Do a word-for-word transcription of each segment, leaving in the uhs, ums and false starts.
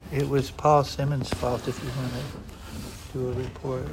It was Paul Simmons' fault if you want to do a report.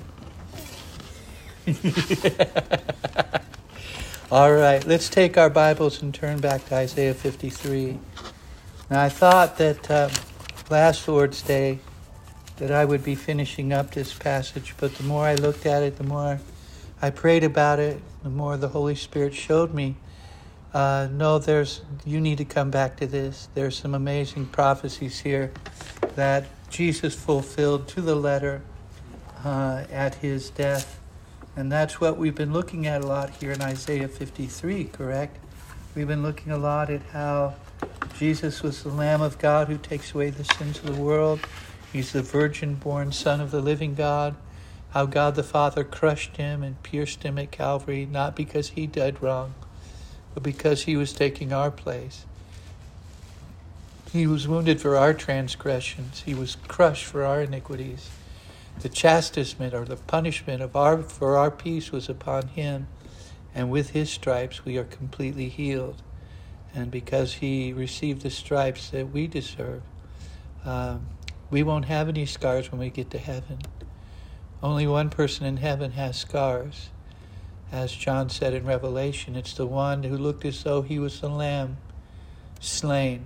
All right, let's take our Bibles and turn back to Isaiah fifty-three. Now, I thought that uh, last Lord's Day that I would be finishing up this passage, but the more I looked at it, the more I prayed about it, the more the Holy Spirit showed me, uh, no, there's you need to come back to this. There's some amazing prophecies here that Jesus fulfilled to the letter uh, at his death. And that's what we've been looking at a lot here in Isaiah fifty-three, correct? We've been looking a lot at how Jesus was the Lamb of God who takes away the sins of the world. He's the virgin-born Son of the living God. How God the Father crushed him and pierced him at Calvary, not because he did wrong, but because he was taking our place. He was wounded for our transgressions. He was crushed for our iniquities. The chastisement or the punishment of our for our peace was upon him, and with his stripes we are completely healed. And because he received the stripes that we deserve, um, we won't have any scars when we get to heaven. Only one person in heaven has scars. As John said in Revelation, it's the one who looked as though he was the lamb slain.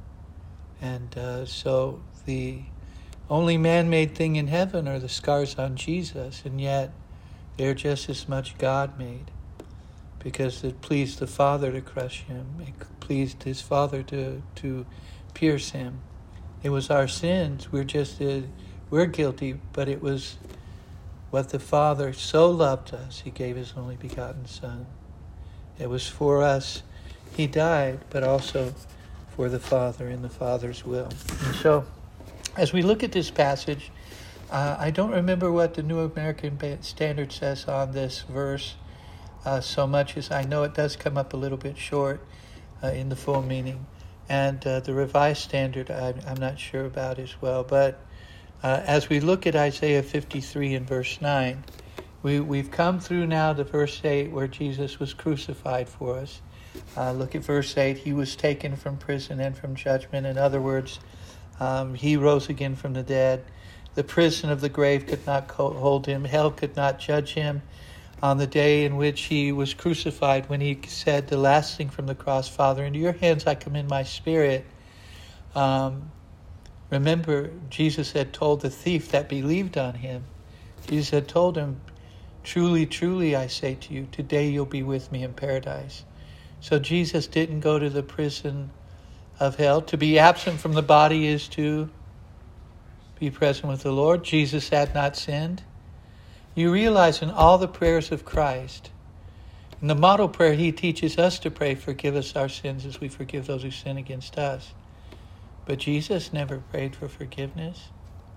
And uh, so the only man-made thing in heaven are the scars on Jesus, and yet they're just as much God-made, because it pleased the Father to crush him. It pleased his Father to to pierce him. It was our sins. We're just uh, we're guilty, but it was what the Father so loved us. He gave his only begotten Son. It was for us. He died, but also for the Father in the Father's will. And so, as we look at this passage, uh, I don't remember what the New American Standard says on this verse uh, so much as I know it does come up a little bit short uh, in the full meaning. And uh, the Revised Standard I'm, I'm not sure about as well. But uh, as we look at Isaiah fifty-three and verse nine, we, we've come through now to verse eight where Jesus was crucified for us. Uh, look at verse eight. He was taken from prison and from judgment. In other words, Um, he rose again from the dead. The prison of the grave could not hold him. Hell could not judge him. On the day in which he was crucified, when he said the last thing from the cross, Father, into your hands I commend my spirit. Um, remember, Jesus had told the thief that believed on him. Jesus had told him, truly, truly, I say to you, today you'll be with me in paradise. So Jesus didn't go to the prison of hell. To be absent from the body is to be present with the Lord. Jesus had not sinned. You realize in all the prayers of Christ, in the model prayer he teaches us to pray, forgive us our sins as we forgive those who sin against us. But Jesus never prayed for forgiveness.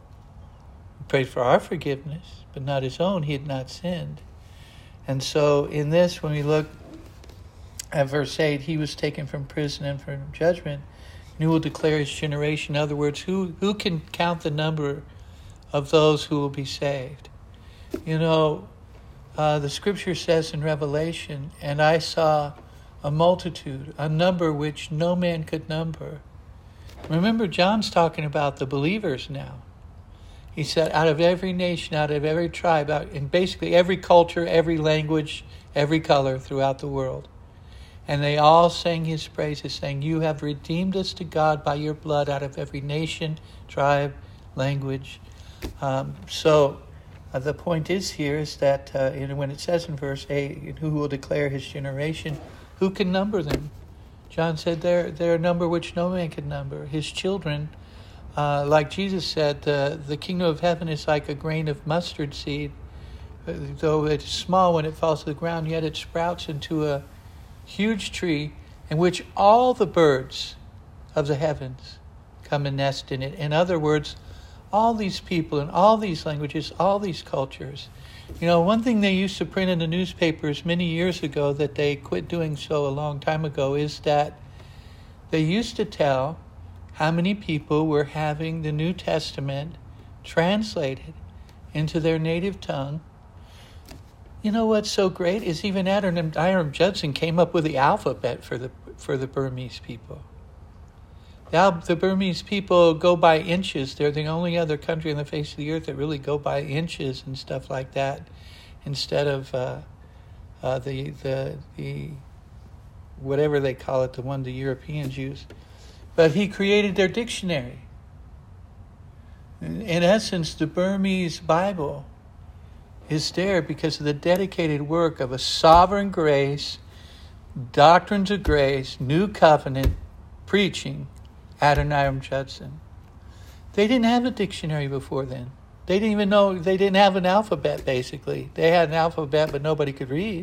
He prayed for our forgiveness, but not his own. He had not sinned. And so in this, when we look at verse eight, he was taken from prison and from judgment, and who will declare his generation? In other words, who, who can count the number of those who will be saved? You know, uh, the scripture says in Revelation, and I saw a multitude, a number which no man could number. Remember, John's talking about the believers now. He said, out of every nation, out of every tribe, out in basically every culture, every language, every color throughout the world. And they all sang his praises, saying, you have redeemed us to God by your blood out of every nation, tribe, language. Um, so uh, the point is here is that uh, you know, when it says in verse eight, who will declare his generation, who can number them? John said they're, they're a number which no man can number. His children, uh, like Jesus said, uh, the kingdom of heaven is like a grain of mustard seed. Though it's small when it falls to the ground, yet it sprouts into a huge tree in which all the birds of the heavens come and nest in it. In other words, all these people in all these languages, all these cultures. You know, one thing they used to print in the newspapers many years ago that they quit doing so a long time ago is that they used to tell how many people were having the New Testament translated into their native tongue. You know what's so great is even Adoniram Judson came up with the alphabet for the for the Burmese people. Now the Burmese people go by inches. They're the only other country on the face of the earth that really go by inches and stuff like that, instead of uh, uh, the the the whatever they call it, the one the Europeans use. But he created their dictionary. In, in essence, the Burmese Bible is there because of the dedicated work of a sovereign grace, doctrines of grace, new covenant preaching, Adoniram Judson. They didn't have a dictionary before then. They didn't even know, they didn't have an alphabet, basically. They had an alphabet, but nobody could read.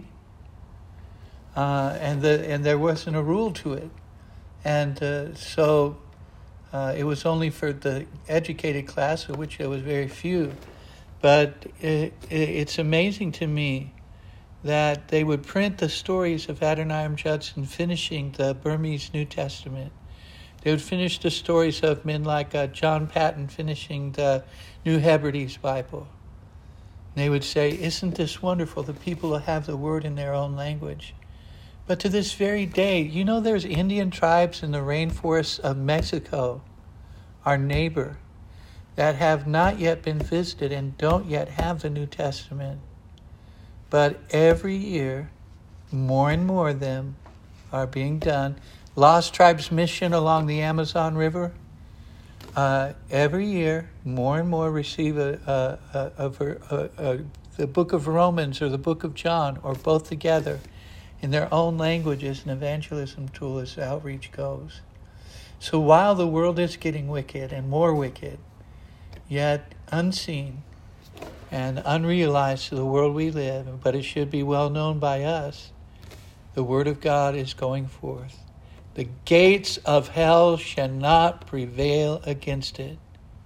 Uh, and the and there wasn't a rule to it. And uh, so uh, it was only for the educated class, of which there was very few. But it, it, it's amazing to me that they would print the stories of Adoniram Judson finishing the Burmese New Testament. They would finish the stories of men like uh, John Patton finishing the New Hebrides Bible. And they would say, isn't this wonderful? The people will have the word in their own language. But to this very day, you know there's Indian tribes in the rainforests of Mexico, our neighbor, that have not yet been visited and don't yet have the New Testament. But every year, more and more of them are being done. Lost Tribes Mission along the Amazon River, uh, every year, more and more receive a, a, a, a, a, a, the book of Romans or the book of John, or both together, in their own languages, an evangelism tool as outreach goes. So while the world is getting wicked and more wicked, yet unseen and unrealized to the world we live, but it should be well known by us, the Word of God is going forth. The gates of hell shall not prevail against it.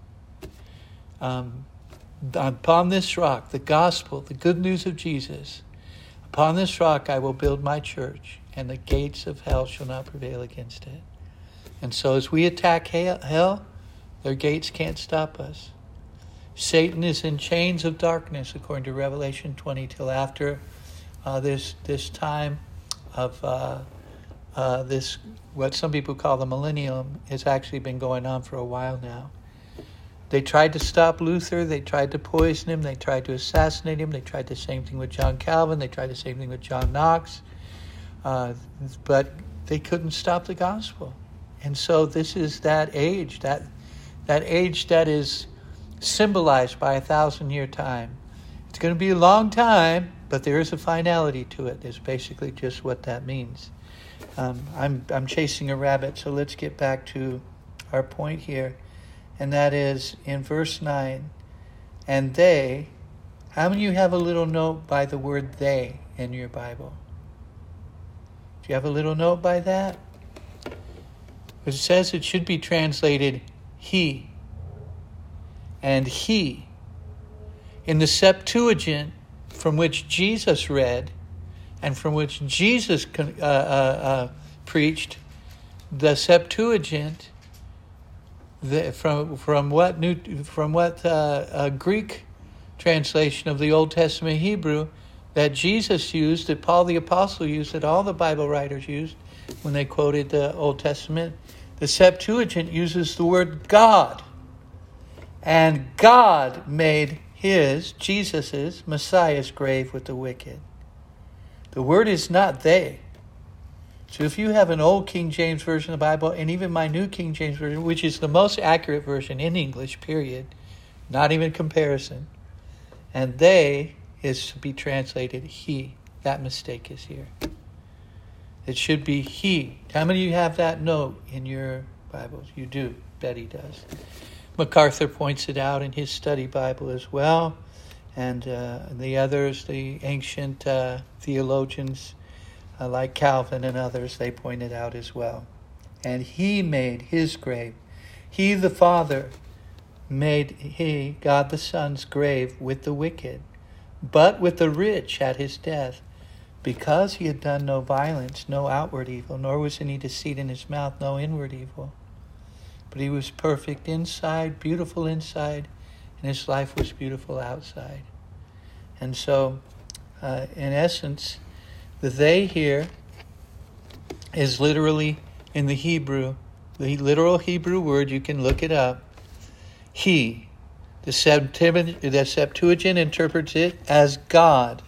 Um, upon this rock, the gospel, the good news of Jesus, upon this rock I will build my church, and the gates of hell shall not prevail against it. And so as we attack hell, their gates can't stop us. Satan is in chains of darkness, according to Revelation twenty, till after uh, this this time of uh, uh, this, what some people call the millennium, has actually been going on for a while now. They tried to stop Luther. They tried to poison him. They tried to assassinate him. They tried the same thing with John Calvin. They tried the same thing with John Knox. Uh, but they couldn't stop the gospel. And so this is that age, that that age that is symbolized by a thousand-year time. It's going to be a long time, but there is a finality to it. It's basically just what that means. Um, I'm I'm chasing a rabbit, so let's get back to our point here. And that is in verse nine. And they, how many of you have a little note by the word they in your Bible? Do you have a little note by that? It says it should be translated he. And he. In the Septuagint, from which Jesus read, and from which Jesus uh, uh, uh, preached, the Septuagint, the, from from what new from what uh, uh, Greek translation of the Old Testament Hebrew that Jesus used, that Paul the Apostle used, that all the Bible writers used when they quoted the Old Testament, the Septuagint uses the word God. And God made his, Jesus's, Messiah's grave with the wicked. The word is not they. So if you have an old King James Version of the Bible, and even my new King James Version, which is the most accurate version in English, period, not even comparison, and they is to be translated he. That mistake is here. It should be he. How many of you have that note in your Bibles? You do. Betty does. MacArthur points it out in his study Bible as well. And uh, the others, the ancient uh, theologians uh, like Calvin and others, they point it out as well. And he made his grave. He, the Father, made he, God the Son's grave with the wicked, but with the rich at his death, because he had done no violence, no outward evil, nor was any deceit in his mouth, no inward evil. But he was perfect inside, beautiful inside, and his life was beautiful outside. And so, uh, in essence, the they here is literally, in the Hebrew, the literal Hebrew word, you can look it up. He. The Septuagint, the Septuagint interprets it as God.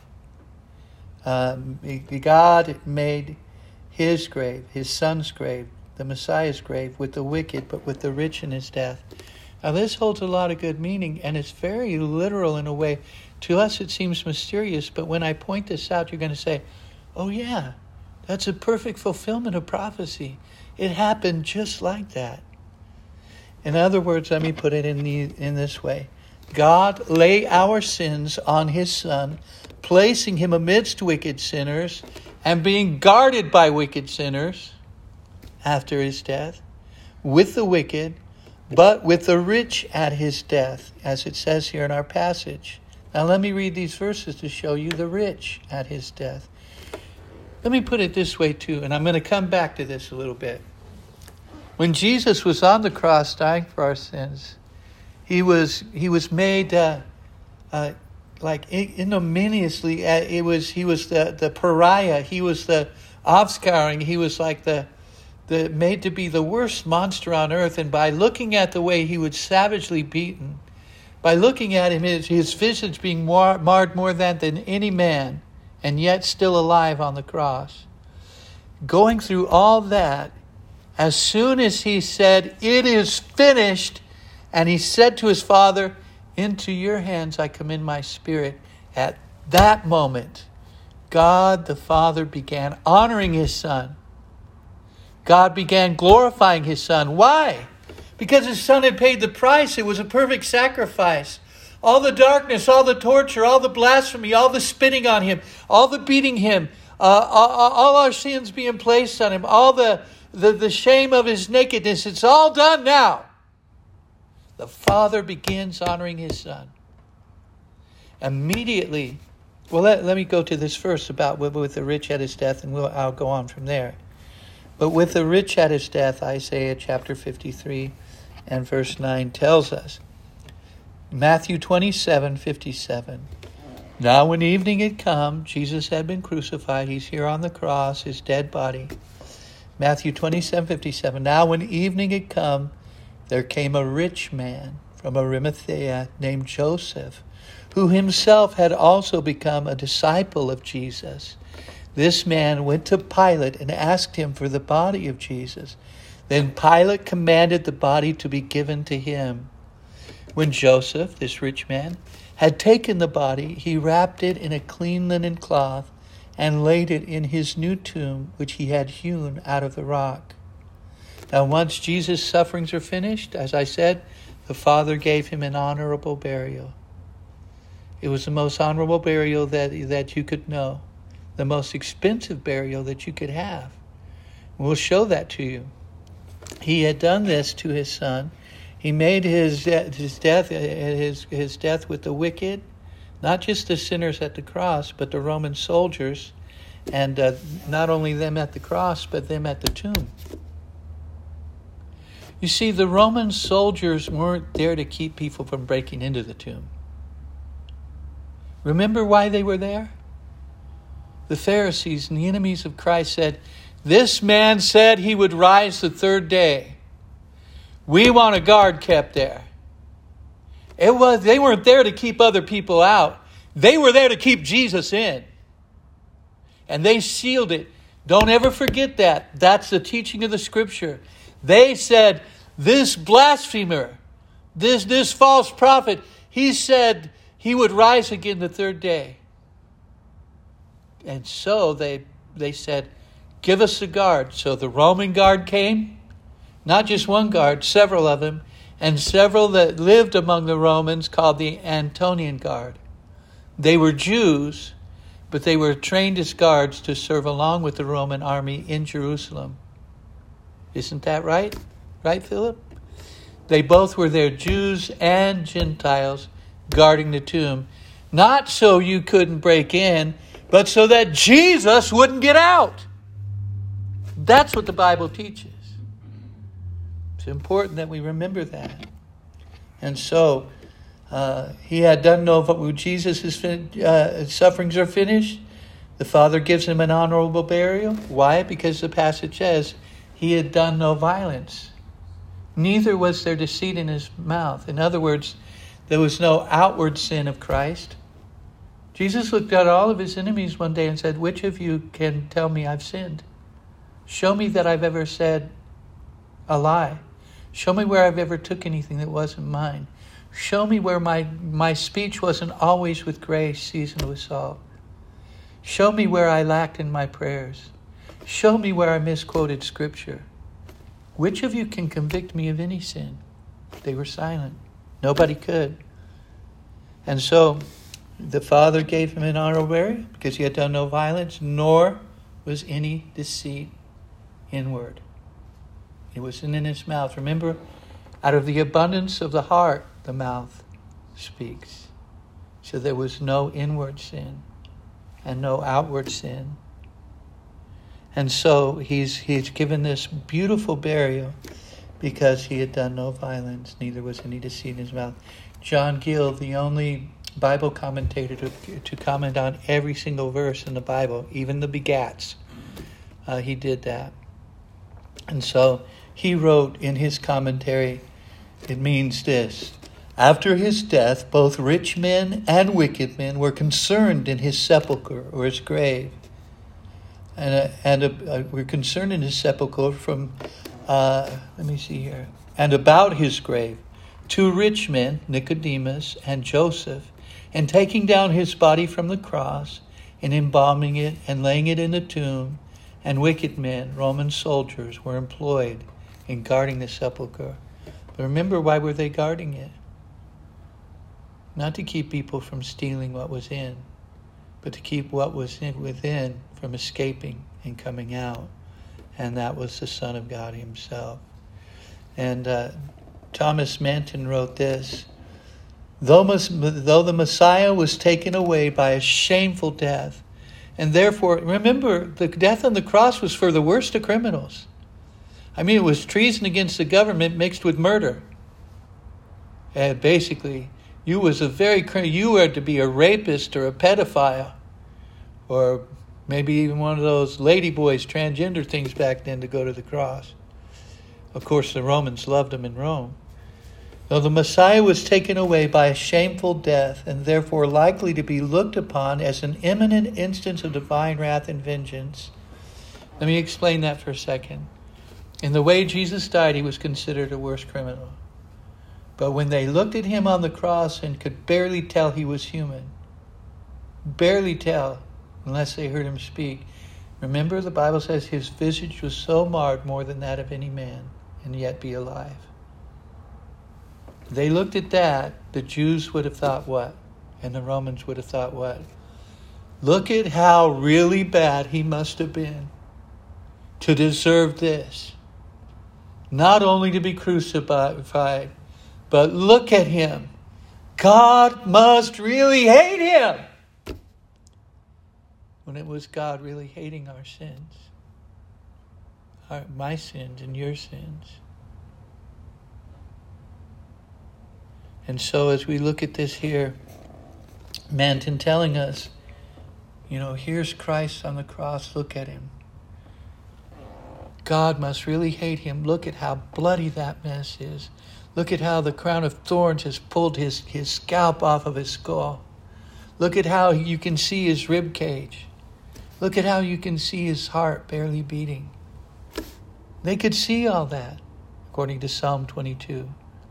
Um, God made his grave, his son's grave, the Messiah's grave, with the wicked, but with the rich in his death. Now this holds a lot of good meaning, and it's very literal in a way. To us it seems mysterious, but when I point this out, you're going to say, oh yeah, that's a perfect fulfillment of prophecy. It happened just like that. In other words, let me put it in the, in this way. God lay our sins on his Son, placing him amidst wicked sinners and being guarded by wicked sinners after his death, with the wicked, but with the rich at his death, as it says here in our passage. Now let me read these verses to show you the rich at his death. Let me put it this way too, and I'm going to come back to this a little bit. When Jesus was on the cross dying for our sins, he was he was made uh, uh, like ignominiously. Uh, it was he was the, the pariah. He was the offscouring. He was like the the made to be the worst monster on earth. And by looking at the way he was savagely beaten, by looking at him, his, his visage being mar- marred more than than any man, and yet still alive on the cross, going through all that. As soon as he said, it is finished, and he said to his Father, into your hands I commend my spirit. At that moment, God the Father began honoring his Son. God began glorifying his Son. Why? Because his Son had paid the price. It was a perfect sacrifice. All the darkness, all the torture, all the blasphemy, all the spitting on him, all the beating him, uh, all, all our sins being placed on him, all the The, the shame of his nakedness, it's all done now. The Father begins honoring his Son. Immediately, well, let, let me go to this first about with, with the rich at his death, and we'll, I'll go on from there. But with the rich at his death, Isaiah chapter fifty-three and verse nine tells us, Matthew twenty-seven fifty-seven. Now when evening had come, Jesus had been crucified. He's here on the cross, his dead body. Matthew twenty-seven fifty-seven. Now when evening had come, there came a rich man from Arimathea named Joseph, who himself had also become a disciple of Jesus. This man went to Pilate and asked him for the body of Jesus. Then Pilate commanded the body to be given to him. When Joseph, this rich man, had taken the body, he wrapped it in a clean linen cloth and laid it in his new tomb, which he had hewn out of the rock. Now once Jesus' sufferings are finished, as I said, the Father gave him an honorable burial. It was the most honorable burial that, that you could know, the most expensive burial that you could have. We'll show that to you. He had done this to his Son. He made his, his death his, his death with the wicked, not just the sinners at the cross, but the Roman soldiers, and uh, not only them at the cross, but them at the tomb. You see, the Roman soldiers weren't there to keep people from breaking into the tomb. Remember why they were there? The Pharisees and the enemies of Christ said, this man said he would rise the third day. We want a guard kept there. It was, they weren't there to keep other people out. They were there to keep Jesus in. And they sealed it. Don't ever forget that. That's the teaching of the Scripture. They said, this blasphemer, this, this false prophet, he said he would rise again the third day. And so they, they said, give us a guard. So the Roman guard came. Not just one guard, several of them. And several that lived among the Romans called the Antonian Guard. They were Jews, but they were trained as guards to serve along with the Roman army in Jerusalem. Isn't that right? Right, Philip? They both were there, Jews and Gentiles, guarding the tomb. Not so you couldn't break in, but so that Jesus wouldn't get out. That's what the Bible teaches. It's important that we remember that. And so, uh, he had done no, Jesus' fin- uh, sufferings are finished. The Father gives him an honorable burial. Why? Because the passage says he had done no violence. neither was there deceit in his mouth. In other words, there was no outward sin of Christ. Jesus looked at all of his enemies one day and said, which of you can tell me I've sinned? Show me that I've ever said a lie. Show me where I've ever took anything that wasn't mine. Show me where my, my speech wasn't always with grace, seasoned with salt. Show me where I lacked in my prayers. Show me where I misquoted Scripture. Which of you can convict me of any sin? They were silent. Nobody could. And so the Father gave him an honorable burial because he had done no violence, nor was any deceit inward. It wasn't in his mouth. Remember, out of the abundance of the heart, the mouth speaks. So there was no inward sin and no outward sin. And so he's he's given this beautiful burial because he had done no violence, neither was any deceit in his mouth. John Gill, the only Bible commentator to, to comment on every single verse in the Bible, even the begats, uh, he did that. And so he wrote in his commentary, it means this: after his death, both rich men and wicked men were concerned in his sepulchre or his grave. And, uh, and uh, we're concerned in his sepulchre from, uh, let me see here, and about his grave. Two rich men, Nicodemus and Joseph, and taking down his body from the cross and embalming it and laying it in the tomb, and wicked men, Roman soldiers, were employed in guarding the sepulchre. But remember, why were they guarding it? Not to keep people from stealing what was in, but to keep what was in, within from escaping and coming out. And that was the Son of God himself. And uh, Thomas Manton wrote this: though, though the Messiah was taken away by a shameful death, and therefore, remember, the death on the cross was for the worst of criminals. I mean, it was treason against the government mixed with murder. And basically, you was a very you were to be a rapist or a pedophile, or maybe even one of those ladyboys, transgender things back then, to go to the cross. Of course, the Romans loved him in Rome. Though the Messiah was taken away by a shameful death, and therefore likely to be looked upon as an imminent instance of divine wrath and vengeance. Let me explain that for a second. In the way Jesus died, he was considered a worse criminal. But when they looked at him on the cross and could barely tell he was human, barely tell unless they heard him speak, remember the Bible says his visage was so marred more than that of any man, and yet be alive. They looked at that, the Jews would have thought what? And the Romans would have thought what? Look at how really bad he must have been to deserve this. Not only to be crucified, but look at him. God must really hate him. When it was God really hating our sins. Our, my sins and your sins. And so as we look at this here, Manton telling us, you know, here's Christ on the cross. Look at him. God must really hate him. Look at how bloody that mess is. Look at how the crown of thorns has pulled his, his scalp off of his skull. Look at how you can see his rib cage. Look at how you can see his heart barely beating. They could see all that, according to Psalm twenty-two.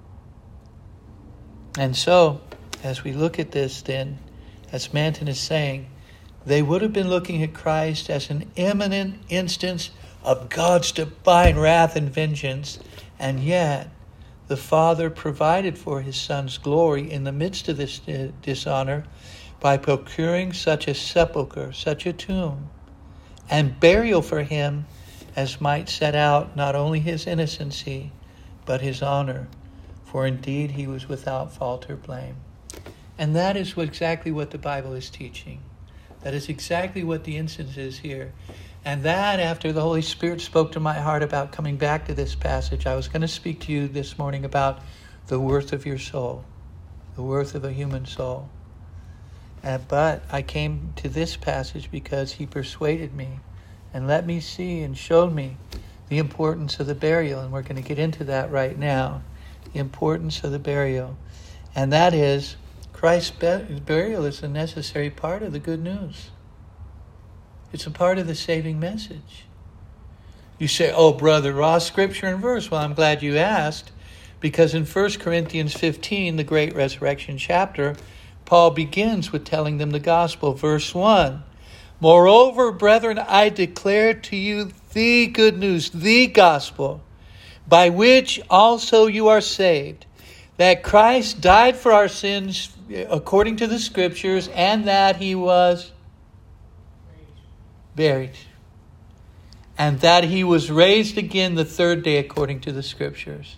And so, as we look at this then, as Manton is saying, they would have been looking at Christ as an imminent instance of God's divine wrath and vengeance, and yet the Father provided for his Son's glory in the midst of this dishonor by procuring such a sepulchre, such a tomb, and burial for him as might set out not only his innocency, but his honor. For indeed he was without fault or blame. And that is what, exactly what the Bible is teaching. That is exactly what the instance is here. And that, after the Holy Spirit spoke to my heart about coming back to this passage, I was going to speak to you this morning about the worth of your soul, the worth of a human soul. Uh, but I came to this passage because he persuaded me and let me see and showed me the importance of the burial, and we're going to get into that right now. The importance of the burial. And that is, Christ's burial is a necessary part of the good news. It's a part of the saving message. You say, oh, Brother Ross, scripture and verse. Well, I'm glad you asked, because in First Corinthians fifteen, the great resurrection chapter, Paul begins with telling them the gospel. Verse one, moreover, brethren, I declare to you the good news, the gospel, by which also you are saved, that Christ died for our sins according to the scriptures, and that he was buried, and that he was raised again the third day according to the scriptures.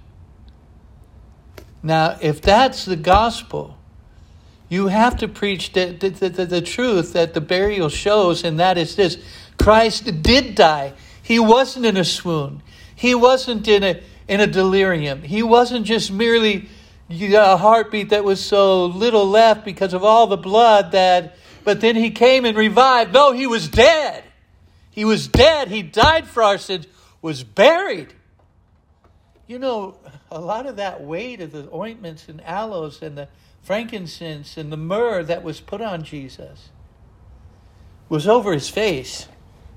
Now, if that's the gospel, you have to preach the, the, the, the truth that the burial shows, and that is this. Christ did die. He wasn't in a swoon. He wasn't in a, in a delirium. He wasn't just merely a heartbeat that was so little left because of all the blood that, but then he came and revived. No, he was dead. He was dead. He died for our sins, was buried. You know, a lot of that weight of the ointments and aloes and the frankincense and the myrrh that was put on Jesus was over his face.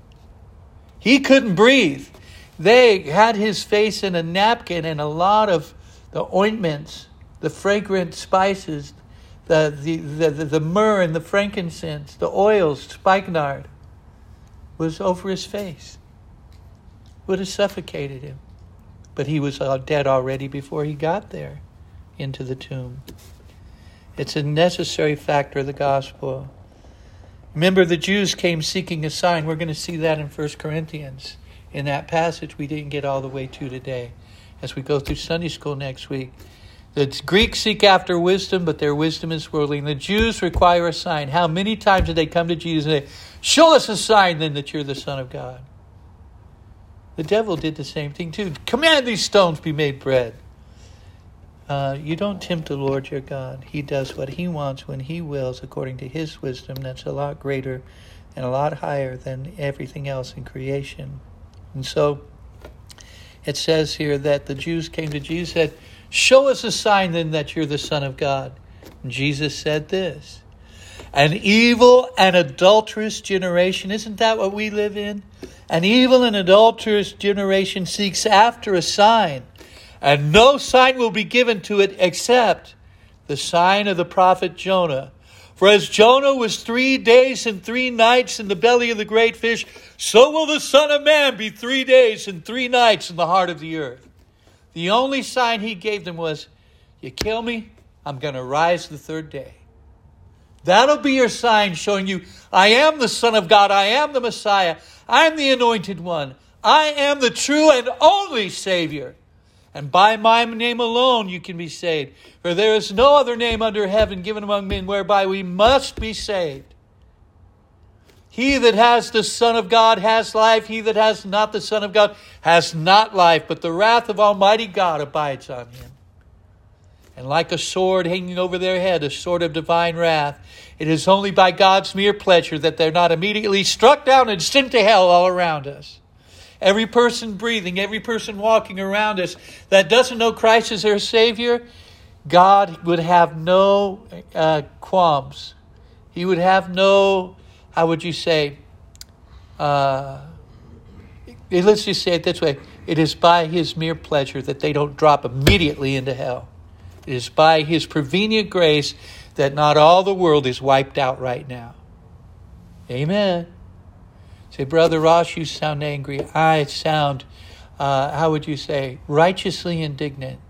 He couldn't breathe. They had his face in a napkin, and a lot of the ointments, the fragrant spices, the, the, the, the, the myrrh and the frankincense, the oils, spikenard, was over his face. Would have suffocated him. But he was dead already before he got there into the tomb. It's a necessary factor of the gospel. Remember, the Jews came seeking a sign. We're going to see that in First Corinthians. In that passage we didn't get all the way to today. As we go through Sunday school next week. The Greeks seek after wisdom, but their wisdom is worldly. And the Jews require a sign. How many times did they come to Jesus and say, show us a sign then that you're the Son of God? The devil did the same thing too. Command these stones be made bread. Uh, you don't tempt the Lord your God. He does what he wants when he wills according to his wisdom. That's a lot greater and a lot higher than everything else in creation. And so it says here that the Jews came to Jesus and said, show us a sign then that you're the Son of God. And Jesus said this, an evil and adulterous generation, isn't that what we live in? An evil and adulterous generation seeks after a sign, and no sign will be given to it except the sign of the prophet Jonah. For as Jonah was three days and three nights in the belly of the great fish, so will the Son of Man be three days and three nights in the heart of the earth. The only sign he gave them was, you kill me, I'm going to rise the third day. That'll be your sign showing you, I am the Son of God, I am the Messiah, I am the Anointed One, I am the true and only Savior. And by my name alone you can be saved. For there is no other name under heaven given among men whereby we must be saved. He that has the Son of God has life. He that has not the Son of God has not life. But the wrath of Almighty God abides on him. And like a sword hanging over their head, a sword of divine wrath, it is only by God's mere pleasure that they're not immediately struck down and sent to hell all around us. Every person breathing, every person walking around us that doesn't know Christ as their Savior, God would have no uh, qualms. He would have no, how would you say, uh, let's just say it this way. It is by his mere pleasure that they don't drop immediately into hell. It is by his prevenient grace that not all the world is wiped out right now. Amen. Say, Brother Ross, you sound angry. I sound, uh, how would you say, righteously indignant.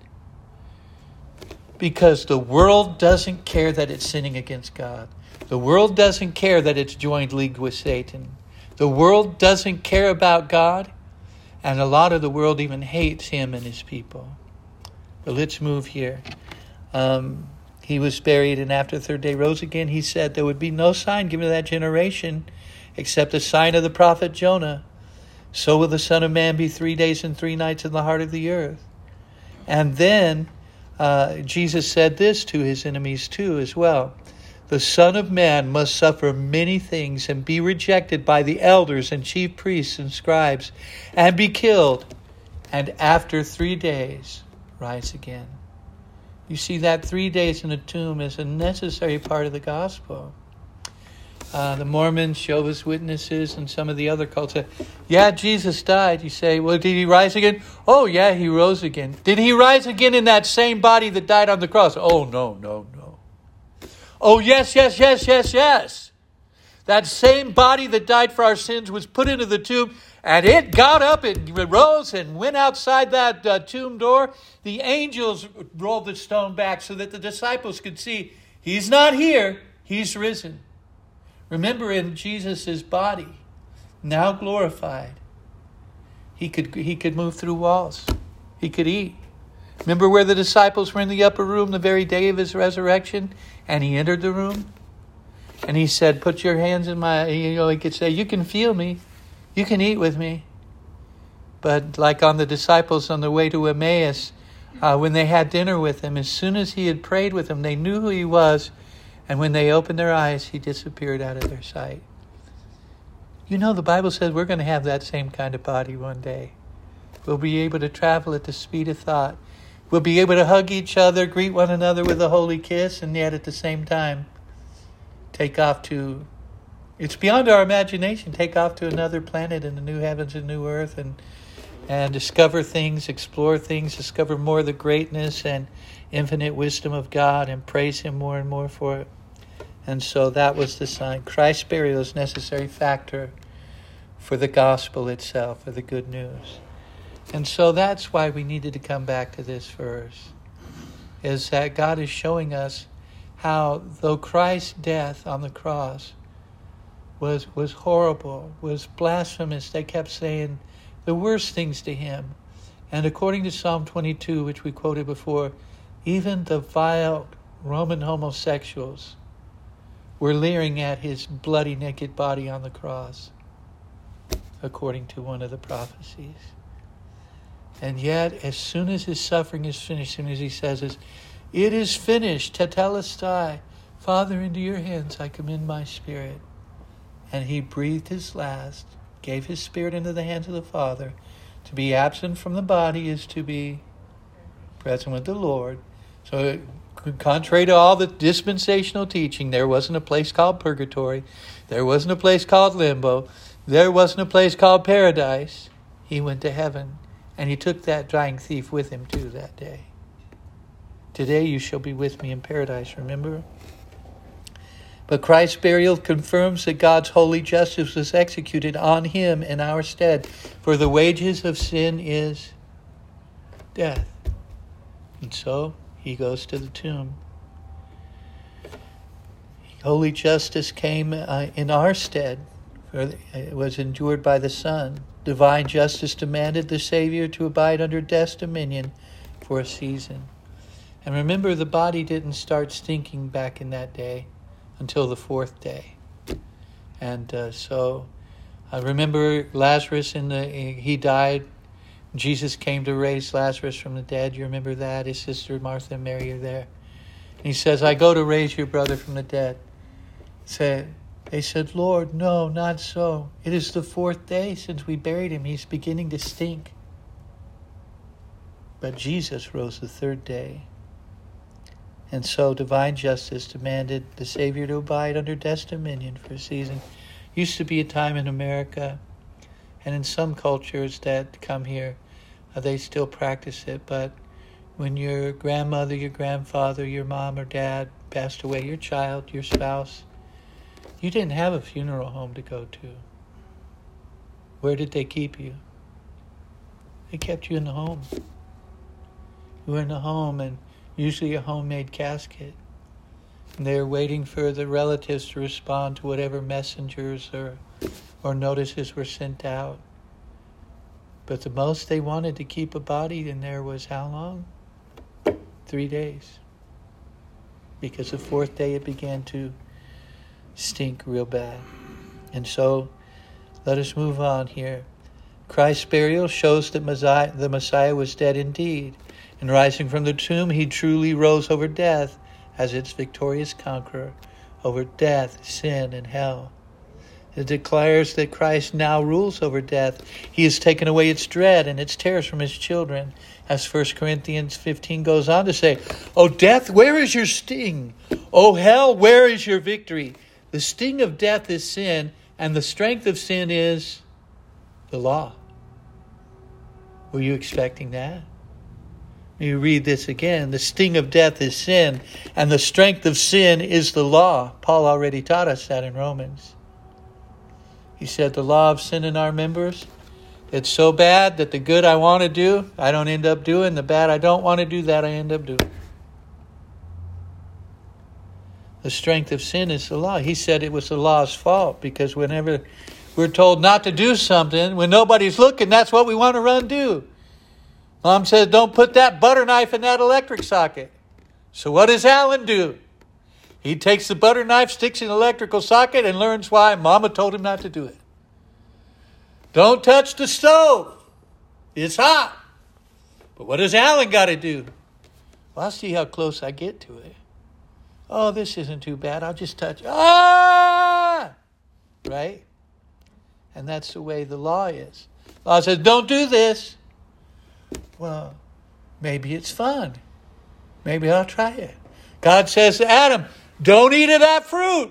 Because the world doesn't care that it's sinning against God. The world doesn't care that it's joined league with Satan. The world doesn't care about God. And a lot of the world even hates him and his people. But let's move here. Um, he was buried, and after the third day rose again. He said there would be no sign given to that generation except the sign of the prophet Jonah. So will the Son of Man be three days and three nights in the heart of the earth. And then uh, Jesus said this to his enemies too as well. The Son of Man must suffer many things and be rejected by the elders and chief priests and scribes and be killed and after three days rise again. You see, that three days in the tomb is a necessary part of the gospel. Uh, the Mormons, Jehovah's Witnesses, and some of the other cults say, yeah, Jesus died. You say, well, did he rise again? Oh, yeah, he rose again. Did he rise again in that same body that died on the cross? Oh, no, no, no. Oh, yes, yes, yes, yes, yes. That same body that died for our sins was put into the tomb, and it got up and rose and went outside that uh, tomb door. The angels rolled the stone back so that the disciples could see, he's not here, he's risen. Remember, in Jesus' body, now glorified, he could he could move through walls. He could eat. Remember where the disciples were in the upper room the very day of his resurrection, and he entered the room? And he said, put your hands in my, you know, he could say, you can feel me. You can eat with me. But like on the disciples on the way to Emmaus, uh, when they had dinner with him, as soon as he had prayed with them, they knew who he was. And when they opened their eyes, he disappeared out of their sight. You know, the Bible says we're going to have that same kind of body one day. We'll be able to travel at the speed of thought. We'll be able to hug each other, greet one another with a holy kiss, and yet at the same time, take off to, it's beyond our imagination, take off to another planet in the new heavens and new earth and and discover things, explore things, discover more of the greatness and infinite wisdom of God and praise him more and more for it. And so that was the sign. Christ's burial is a necessary factor for the gospel itself, for the good news. And so that's why we needed to come back to this verse, is that God is showing us how, though Christ's death on the cross was was horrible, was blasphemous, they kept saying the worst things to him. And according to Psalm twenty-two, which we quoted before, even the vile Roman homosexuals were leering at his bloody naked body on the cross, according to one of the prophecies. And yet, as soon as his suffering is finished, as soon as he says this, it is finished, tetelestai, Father, into your hands I commend my spirit. And he breathed his last, gave his spirit into the hands of the Father. To be absent from the body is to be present with the Lord. So contrary to all the dispensational teaching, there wasn't a place called purgatory. There wasn't a place called limbo. There wasn't a place called paradise. He went to heaven, and he took that dying thief with him too that day. Today you shall be with me in paradise, remember? But Christ's burial confirms that God's holy justice was executed on him in our stead. For the wages of sin is death. And so he goes to the tomb. Holy justice came uh, in our stead, for it was endured by the Son. Divine justice demanded the Savior to abide under death's dominion for a season. And remember, the body didn't start stinking back in that day until the fourth day. And uh, so I remember Lazarus, in the he died. Jesus came to raise Lazarus from the dead. You remember that? His sister Martha and Mary are there. And he says, I go to raise your brother from the dead. Said, they said, Lord, no, not so. It is the fourth day since we buried him. He's beginning to stink. But Jesus rose the third day. And so divine justice demanded the Savior to abide under death's dominion for a season. Used to be a time in America, and in some cultures that come here, uh, they still practice it. But when your grandmother, your grandfather, your mom or dad passed away, your child, your spouse, you didn't have a funeral home to go to. Where did they keep you? They kept you in the home. You were in the home, and usually a homemade casket. And they're waiting for the relatives to respond to whatever messengers or or notices were sent out. But the most they wanted to keep a body in there was how long? Three days. Because the fourth day it began to stink real bad. And so let us move on here. Christ's burial shows that Messiah, the Messiah was dead indeed. And rising from the tomb, he truly rose over death as its victorious conqueror over death, sin, and hell. It declares that Christ now rules over death. He has taken away its dread and its terrors from his children. As First Corinthians fifteen goes on to say, "O death, where is your sting? O hell, where is your victory? The sting of death is sin, and the strength of sin is the law." Were you expecting that? You read this again. The sting of death is sin, and the strength of sin is the law. Paul already taught us that in Romans. He said the law of sin in our members, it's so bad that the good I want to do, I don't end up doing. The bad I don't want to do, that I end up doing. The strength of sin is the law. He said it was the law's fault because whenever we're told not to do something, when nobody's looking, that's what we want to run do. Mom says, don't put that butter knife in that electric socket. So what does Alan do? He takes the butter knife, sticks it in the electrical socket, and learns why Mama told him not to do it. Don't touch the stove. It's hot. But what does Alan got to do? Well, I'll see how close I get to it. Oh, this isn't too bad. I'll just touch. Ah! Right? And that's the way the law is. The law says, don't do this. Well, maybe it's fun. Maybe I'll try it. God says to Adam, don't eat of that fruit.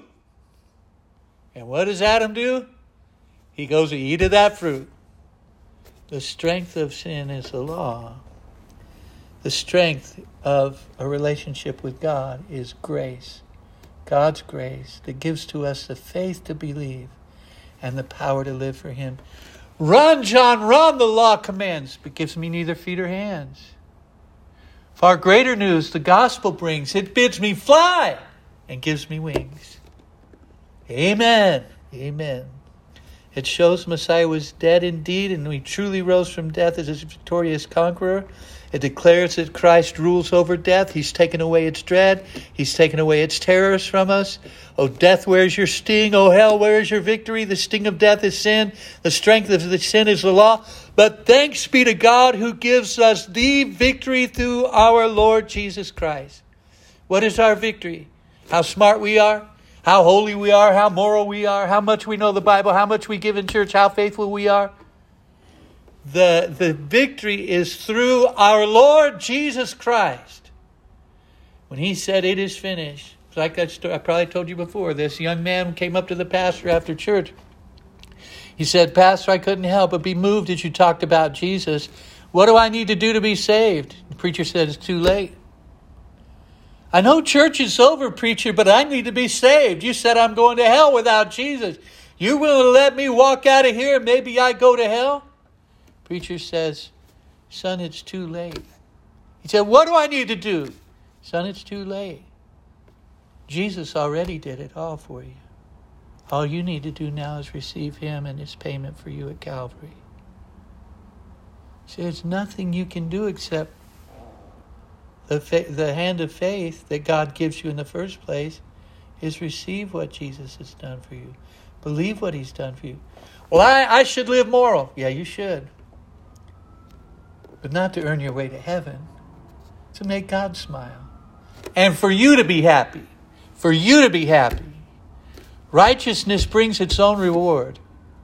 And what does Adam do? He goes to eat of that fruit. The strength of sin is the law. The strength of a relationship with God is grace. God's grace that gives to us the faith to believe and the power to live for him. Run, John, run, the law commands, but gives me neither feet or hands. Far greater news the gospel brings. It bids me fly and gives me wings. Amen. Amen. It shows Messiah was dead indeed, and he truly rose from death as a victorious conqueror. It declares that Christ rules over death. He's taken away its dread. He's taken away its terrors from us. O death, where is your sting? O hell, where is your victory? The sting of death is sin. The strength of the sin is the law. But thanks be to God who gives us the victory through our Lord Jesus Christ. What is our victory? How smart we are? How holy we are? How moral we are? How much we know the Bible? How much we give in church? How faithful we are? The, the victory is through our Lord Jesus Christ. When he said, it is finished. Like that story, I probably told you before. This young man came up to the pastor after church. He said, Pastor, I couldn't help but be moved as you talked about Jesus. What do I need to do to be saved? The preacher said, it's too late. I know church is over, preacher, but I need to be saved. You said I'm going to hell without Jesus. You willing to let me walk out of here and maybe I go to hell? Preacher says, son, it's too late. He said, what do I need to do? Son, it's too late. Jesus already did it all for you. All you need to do now is receive him and his payment for you at Calvary. See, there's nothing you can do except the fa- the hand of faith that God gives you in the first place is receive what Jesus has done for you. Believe what he's done for you. Well, I, I should live moral. Yeah, you should. But not to earn your way to heaven. To make God smile. And for you to be happy. For you to be happy. Righteousness brings its own reward.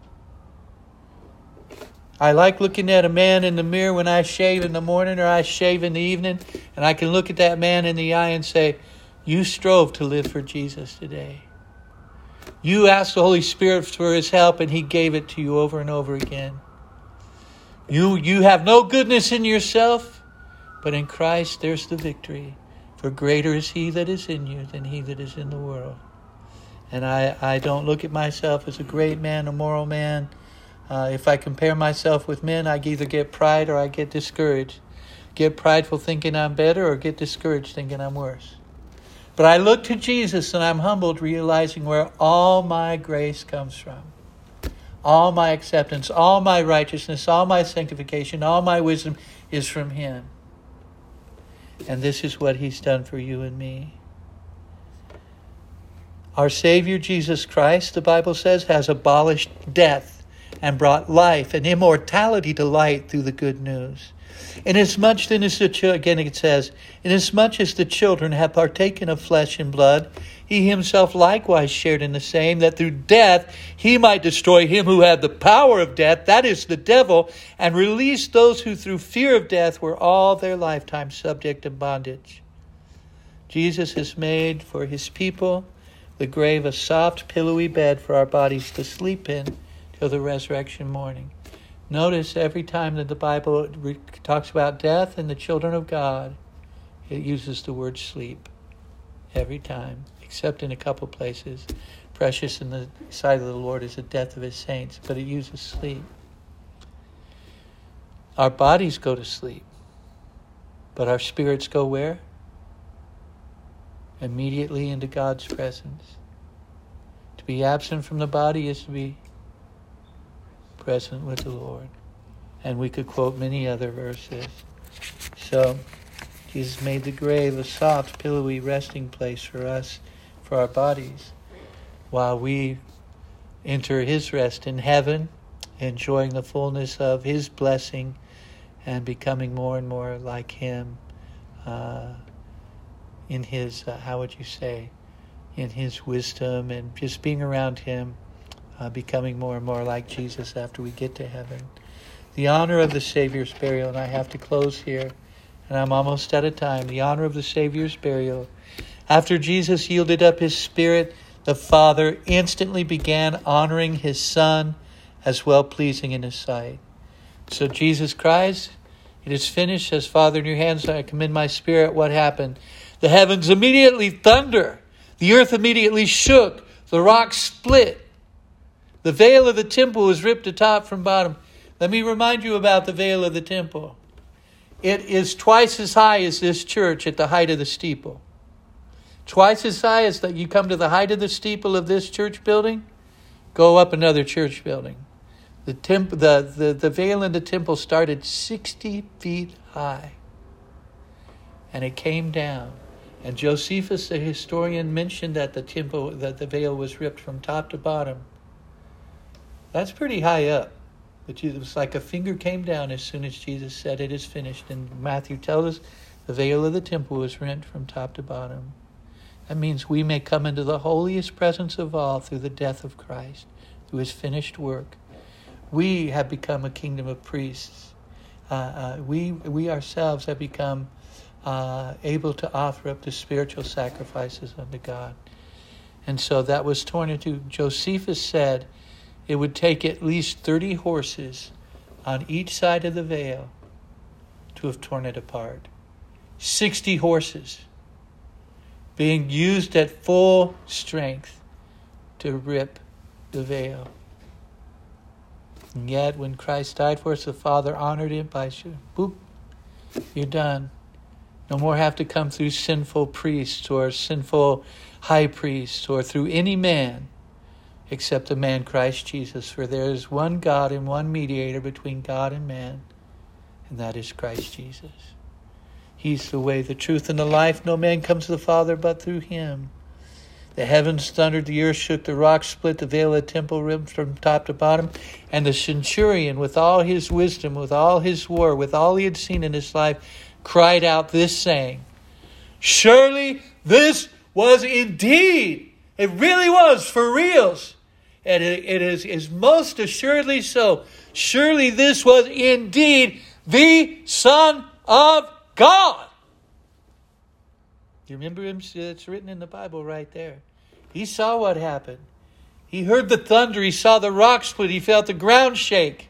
I like looking at a man in the mirror when I shave in the morning or I shave in the evening. And I can look at that man in the eye and say, you strove to live for Jesus today. You asked the Holy Spirit for his help and he gave it to you over and over again. You, you have no goodness in yourself, but in Christ there's the victory. For greater is he that is in you than he that is in the world. And I, I don't look at myself as a great man, a moral man. Uh, if I compare myself with men, I either get pride or I get discouraged. Get prideful thinking I'm better or get discouraged thinking I'm worse. But I look to Jesus and I'm humbled, realizing where all my grace comes from. All my acceptance, all my righteousness, all my sanctification, all my wisdom is from him. And this is what he's done for you and me. Our Savior Jesus Christ, the Bible says, has abolished death and brought life and immortality to light through the good news. Inasmuch then as the children, again it says, inasmuch as the children have partaken of flesh and blood, he himself likewise shared in the same, that through death he might destroy him who had the power of death, that is the devil, and release those who through fear of death were all their lifetime subject to bondage. Jesus has made for his people the grave a soft, pillowy bed for our bodies to sleep in till the resurrection morning. Notice every time that the Bible re- talks about death and the children of God, it uses the word sleep. Every time, except in a couple places. Precious in the sight of the Lord is the death of his saints, but it uses sleep. Our bodies go to sleep, but our spirits go where? Immediately into God's presence. To be absent from the body is to be present with the Lord. And we could quote many other verses. So, Jesus made the grave a soft, pillowy resting place for us, for our bodies, while we enter his rest in heaven, enjoying the fullness of his blessing and becoming more and more like him uh, in his, uh, how would you say, in his wisdom, and just being around him, uh, becoming more and more like Jesus after we get to heaven. The honor of the Savior's burial, and I have to close here, and I'm almost out of time. The honor of the Savior's burial. After Jesus yielded up his spirit, the Father instantly began honoring his Son as well-pleasing in his sight. So Jesus cries, "It is finished. Says, Father, in your hands I commend my spirit." What happened? The heavens immediately thunder. The earth immediately shook. The rocks split. The veil of the temple was ripped to top from bottom. Let me remind you about the veil of the temple. It is twice as high as this church at the height of the steeple. Twice as high as that you come to the height of the steeple of this church building, go up another church building. The temp, the, the, the veil in the temple started sixty feet high. And it came down. And Josephus, the historian, mentioned that the temple, that the veil was ripped from top to bottom. That's pretty high up. But it was like a finger came down as soon as Jesus said, "It is finished." And Matthew tells us the veil of the temple was rent from top to bottom. That means we may come into the holiest presence of all through the death of Christ, through his finished work. We have become a kingdom of priests. Uh, uh, we we ourselves have become uh, able to offer up the spiritual sacrifices unto God. And so that was torn into. Josephus said it would take at least thirty horses on each side of the veil to have torn it apart. sixty horses being used at full strength to rip the veil. And yet, when Christ died for us, the Father honored him by, boop, you're done. No more have to come through sinful priests or sinful high priests or through any man except the man Christ Jesus. For there is one God and one mediator between God and man, and that is Christ Jesus. He's the way, the truth, and the life. No man comes to the Father but through him. The heavens thundered, the earth shook, the rocks split, the veil of the temple ripped from top to bottom. And the centurion, with all his wisdom, with all his war, with all he had seen in his life, cried out this saying, "Surely this was indeed," it really was for reals, and it, it is, is most assuredly so, "surely this was indeed the Son of God." You remember him? It's written in the Bible right there. He saw what happened. He heard the thunder. He saw the rock split. He felt the ground shake.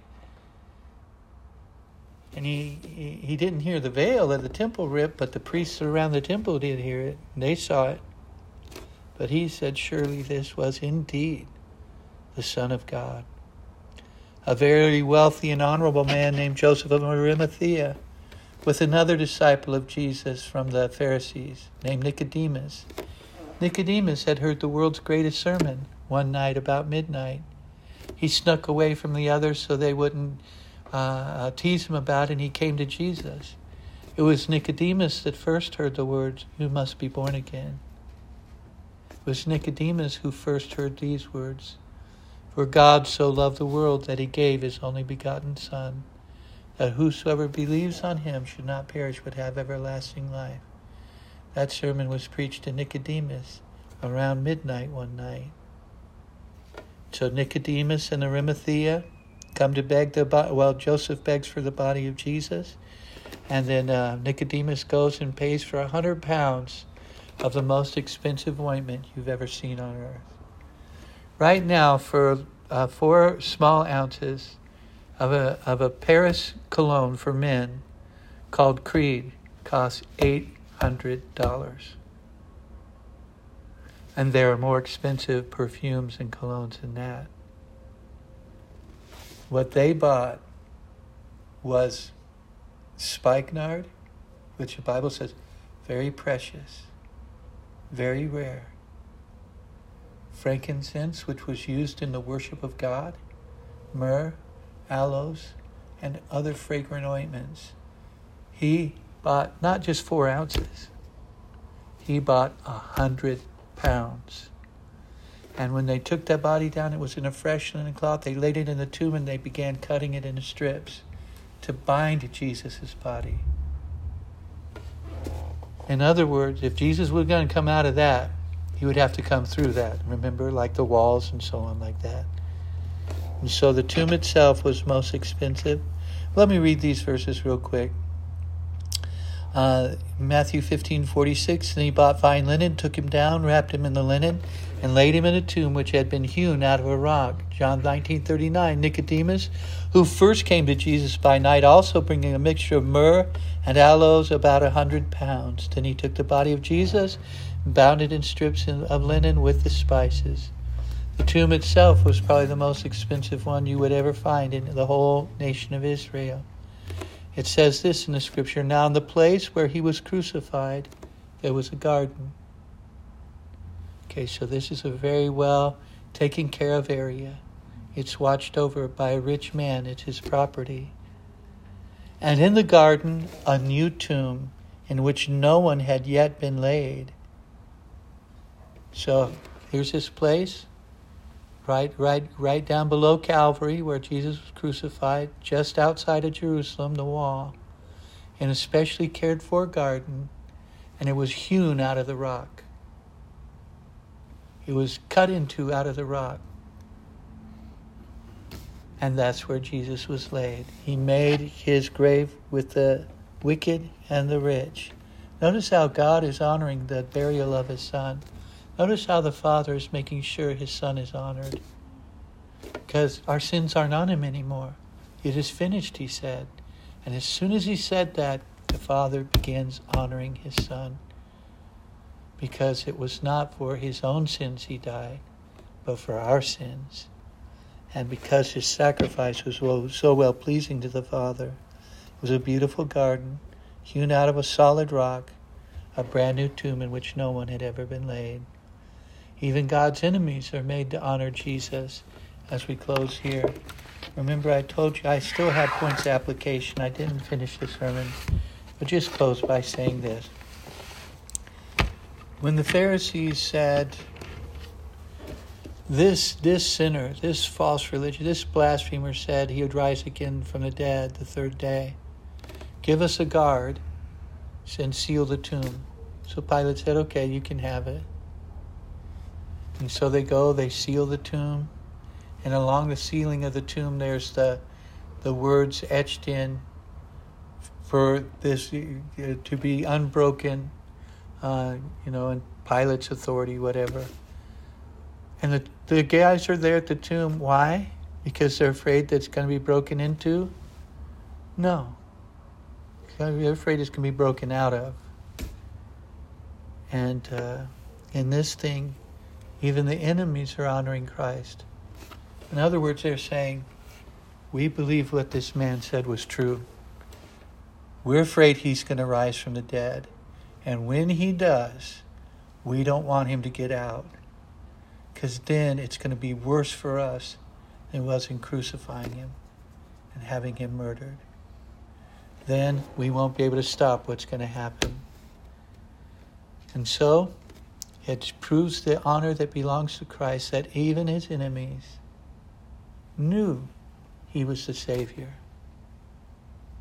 And he, he, he didn't hear the veil of the temple rip, but the priests around the temple did hear it. And they saw it. But he said, "Surely this was indeed the Son of God." A very wealthy and honorable man named Joseph of Arimathea, with another disciple of Jesus from the Pharisees named Nicodemus. Nicodemus had heard the world's greatest sermon one night about midnight. He snuck away from the others so they wouldn't uh, tease him about it, and he came to Jesus. It was Nicodemus that first heard the words, "You must be born again." It was Nicodemus who first heard these words, "For God so loved the world that he gave his only begotten Son, that whosoever believes on him should not perish but have everlasting life. That sermon was preached to Nicodemus around midnight one night. So Nicodemus and Arimathea come to beg the body. Well, Joseph begs for the body of Jesus. And then uh, Nicodemus goes and pays for a hundred pounds of the most expensive ointment you've ever seen on earth. Right now, for uh, four small ounces of a of a Paris cologne for men called Creed costs eight hundred dollars. And there are more expensive perfumes and colognes than that. What they bought was spikenard, which the Bible says very precious, very rare. Frankincense, which was used in the worship of God, myrrh, aloes, and other fragrant ointments. He bought not just four ounces, he bought a hundred pounds. And when they took that body down, it was in a fresh linen cloth. They laid it in the tomb and they began cutting it into strips to bind Jesus' body. In other words, if Jesus was going to come out of that, he would have to come through that. Remember, like the walls and so on like that. And so the tomb itself was most expensive. Let me read these verses real quick. Uh, Matthew fifteen forty-six, and he bought fine linen, took him down, wrapped him in the linen, and laid him in a tomb which had been hewn out of a rock. John nineteen thirty-nine, Nicodemus, who first came to Jesus by night, also bringing a mixture of myrrh and aloes, about a hundred pounds. Then he took the body of Jesus and bound it in strips of linen with the spices. The tomb itself was probably the most expensive one you would ever find in the whole nation of Israel. It says this in the scripture, now in the place where he was crucified, there was a garden. Okay, so this is a very well taken care of area. It's watched over by a rich man. It's his property. And in the garden, a new tomb in which no one had yet been laid. So here's this place, right, right, right down below Calvary, where Jesus was crucified, just outside of Jerusalem, the wall, in a specially cared for garden, and it was hewn out of the rock. It was cut into out of the rock. And that's where Jesus was laid. He made his grave with the wicked and the rich. Notice how God is honoring the burial of his son. Notice how the Father is making sure his Son is honored. Because our sins aren't on him anymore. It is finished, he said. And as soon as he said that, the Father begins honoring his Son. Because it was not for his own sins he died, but for our sins. And because his sacrifice was so well pleasing to the Father, it was a beautiful garden, hewn out of a solid rock, a brand new tomb in which no one had ever been laid. Even God's enemies are made to honor Jesus as we close here. Remember, I told you I still had points of application. I didn't finish the sermon, but just close by saying this. When the Pharisees said, this, this sinner, this false religion, this blasphemer said he would rise again from the dead the third day, give us a guard and seal the tomb. So Pilate said, okay, you can have it. And so they go, they seal the tomb. And along the ceiling of the tomb, there's the the words etched in for this uh, to be unbroken, uh, you know, in Pilate's authority, whatever. And the, the guys are there at the tomb. Why? Because they're afraid that it's going to be broken into? No. They're afraid it's going to be broken out of. And uh, in this thing, even the enemies are honoring Christ. In other words, they're saying, we believe what this man said was true. We're afraid he's going to rise from the dead. And when he does, we don't want him to get out. Because then it's going to be worse for us than it was in crucifying him and having him murdered. Then we won't be able to stop what's going to happen. And so, it proves the honor that belongs to Christ, that even his enemies knew he was the Savior.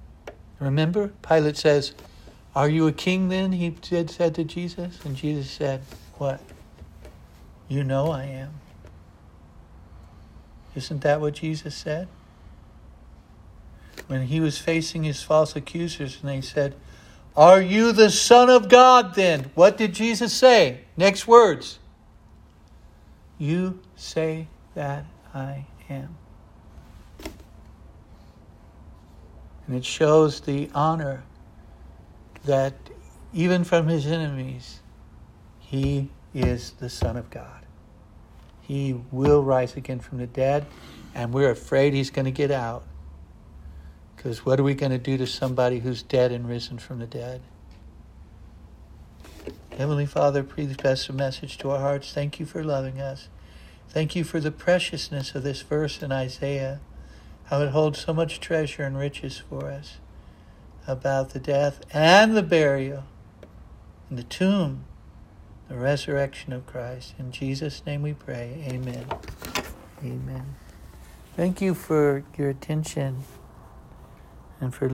Remember? Pilate says, "Are you a king then?" He said, said to Jesus. And Jesus said, "What? You know I am." Isn't that what Jesus said? When he was facing his false accusers and they said, "Are you the Son of God then?" What did Jesus say? Next words. "You say that I am." And it shows the honor that even from his enemies, he is the Son of God. He will rise again from the dead, and we're afraid he's going to get out. Because what are we going to do to somebody who's dead and risen from the dead? Heavenly Father, please bless the message to our hearts. Thank you for loving us. Thank you for the preciousness of this verse in Isaiah, how it holds so much treasure and riches for us about the death and the burial and the tomb, the resurrection of Christ. In Jesus' name we pray. Amen. Amen. Thank you for your attention and for